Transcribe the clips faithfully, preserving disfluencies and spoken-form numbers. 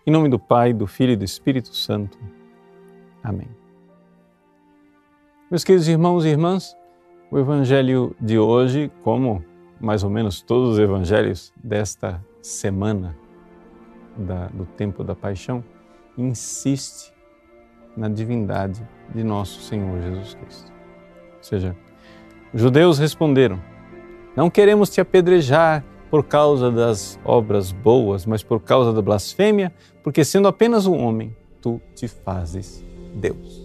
Em nome do Pai, do Filho e do Espírito Santo. Amém. Meus queridos irmãos e irmãs, o Evangelho de hoje, como mais ou menos todos os evangelhos desta semana da, do tempo da paixão, insiste na divindade de nosso Senhor Jesus Cristo. Ou seja, os judeus responderam: não queremos te apedrejar por causa das obras boas, mas por causa da blasfêmia, porque sendo apenas um homem, tu te fazes Deus.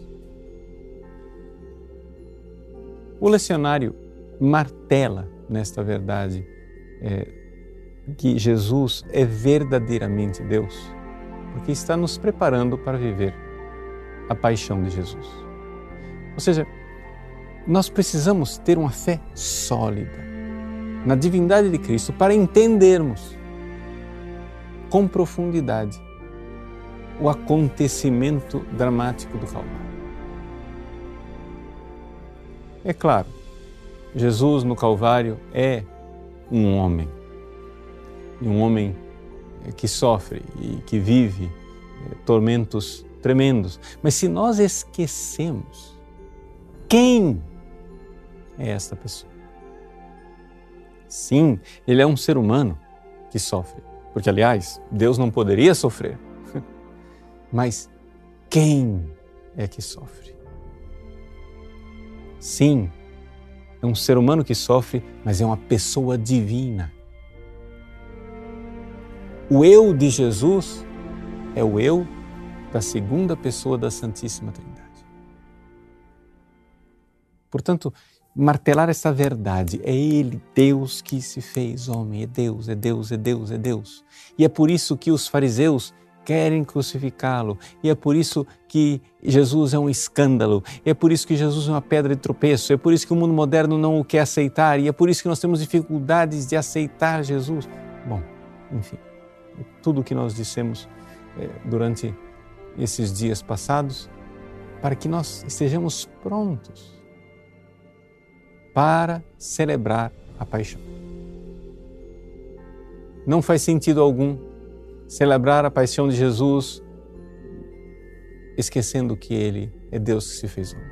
O lecionário martela nesta verdade é, que Jesus é verdadeiramente Deus, porque está nos preparando para viver a paixão de Jesus. Ou seja, nós precisamos ter uma fé sólida na divindade de Cristo para entendermos com profundidade o acontecimento dramático do Calvário. É claro, Jesus no Calvário é um homem, e um homem que sofre e que vive tormentos tremendos. Mas se nós esquecemos quem é esta pessoa, sim, ele é um ser humano que sofre, porque, aliás, Deus não poderia sofrer. Mas quem é que sofre? Sim, é um ser humano que sofre, mas é uma pessoa divina. O eu de Jesus é o eu da segunda pessoa da Santíssima Trindade. Portanto, martelar essa verdade, é Ele, Deus, que se fez homem, é Deus, é Deus, é Deus, é Deus. E é por isso que os fariseus querem crucificá-lo, e é por isso que Jesus é um escândalo, é por isso que Jesus é uma pedra de tropeço, é por isso que o mundo moderno não o quer aceitar, e é por isso que nós temos dificuldades de aceitar Jesus. Bom, enfim, tudo o que nós dissemos é, durante esses dias passados, para que nós estejamos prontos para celebrar a paixão. Não faz sentido algum celebrar a paixão de Jesus esquecendo que Ele é Deus que se fez homem.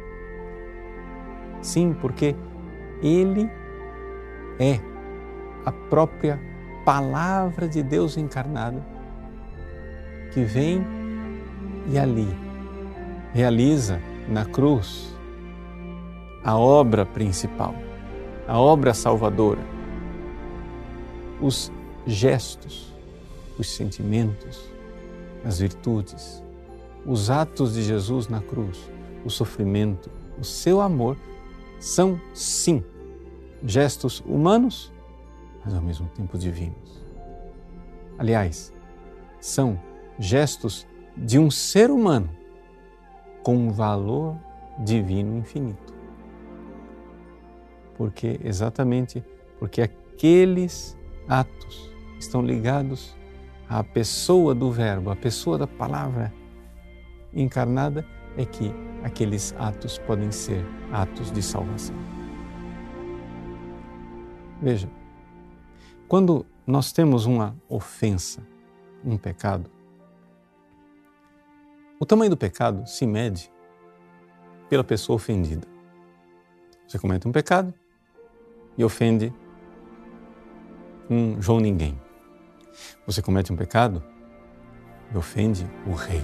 Sim, porque Ele é a própria Palavra de Deus encarnada que vem e ali realiza na cruz a obra principal, a obra salvadora, os gestos, os sentimentos, as virtudes, os atos de Jesus na cruz, o sofrimento, o seu amor, são sim gestos humanos, mas ao mesmo tempo divinos. Aliás, são gestos de um ser humano com um valor divino infinito. Porque, exatamente porque aqueles atos estão ligados à pessoa do Verbo, à pessoa da Palavra encarnada, é que aqueles atos podem ser atos de salvação. Veja, quando nós temos uma ofensa, um pecado, o tamanho do pecado se mede pela pessoa ofendida. Você comete um pecado e ofende um João Ninguém. Você comete um pecado e ofende o rei.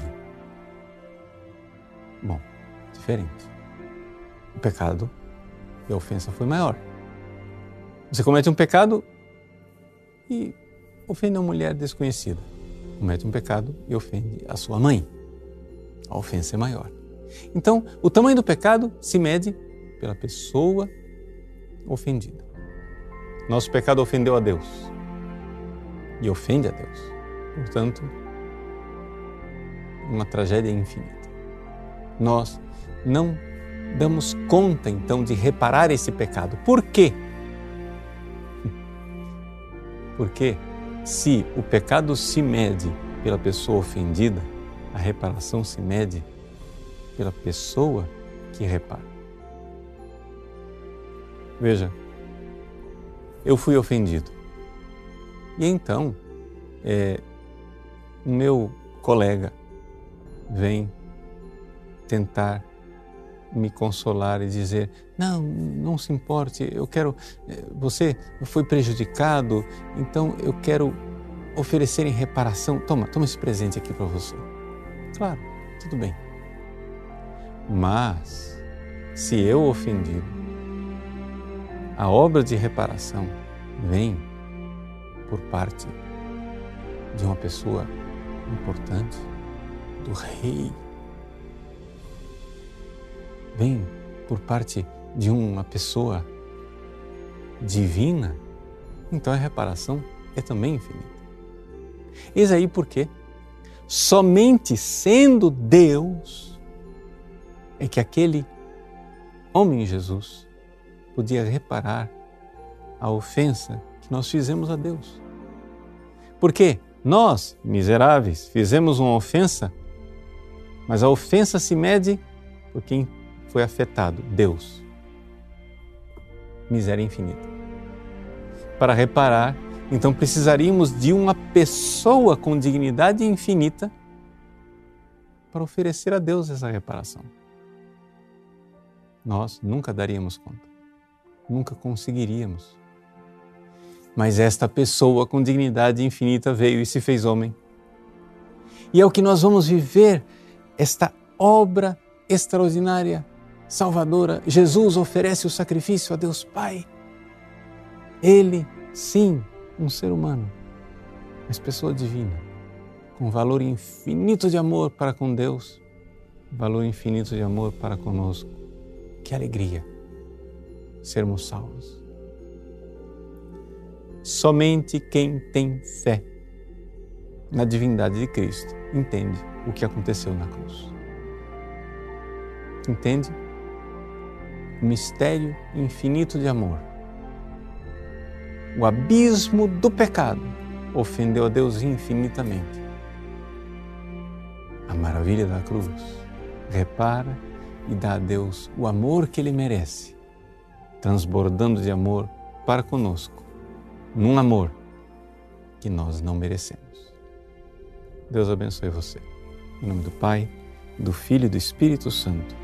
Bom, diferente. O pecado e a ofensa foi maior. Você comete um pecado e ofende uma mulher desconhecida. Comete um pecado e ofende a sua mãe. A ofensa é maior. Então, o tamanho do pecado se mede pela pessoa ofendida. Nosso pecado ofendeu a Deus e ofende a Deus. Portanto, uma tragédia infinita. Nós não damos conta, então, de reparar esse pecado. Por quê? Porque se o pecado se mede pela pessoa ofendida, a reparação se mede pela pessoa que repara. Veja, eu fui ofendido. E então, é, o meu colega vem tentar me consolar e dizer, não, não se importe, eu quero, você foi prejudicado, então eu quero oferecer em reparação, toma, toma esse presente aqui para você. Claro, tudo bem. Mas, se eu ofendido, a obra de reparação vem por parte de uma pessoa importante, do rei, vem por parte de uma pessoa divina, então a reparação é também infinita. Eis aí porque somente sendo Deus é que aquele homem Jesus podia reparar a ofensa que nós fizemos a Deus. Porque nós, miseráveis, fizemos uma ofensa, mas a ofensa se mede por quem foi afetado, Deus. Miséria infinita. Para reparar, então precisaríamos de uma pessoa com dignidade infinita para oferecer a Deus essa reparação. Nós nunca daríamos conta, nunca conseguiríamos. Mas esta pessoa com dignidade infinita veio e se fez homem. E é o que nós vamos viver, esta obra extraordinária, salvadora. Jesus oferece o sacrifício a Deus Pai. Ele, sim, um ser humano, mas pessoa divina, com valor infinito de amor para com Deus, valor infinito de amor para conosco. Que alegria sermos salvos. Somente quem tem fé na divindade de Cristo entende o que aconteceu na cruz. Entende? O mistério infinito de amor. O abismo do pecado ofendeu a Deus infinitamente. A maravilha da cruz repara e dá a Deus o amor que Ele merece, transbordando de amor para conosco, num amor que nós não merecemos. Deus abençoe você. Em nome do Pai, do Filho e do Espírito Santo.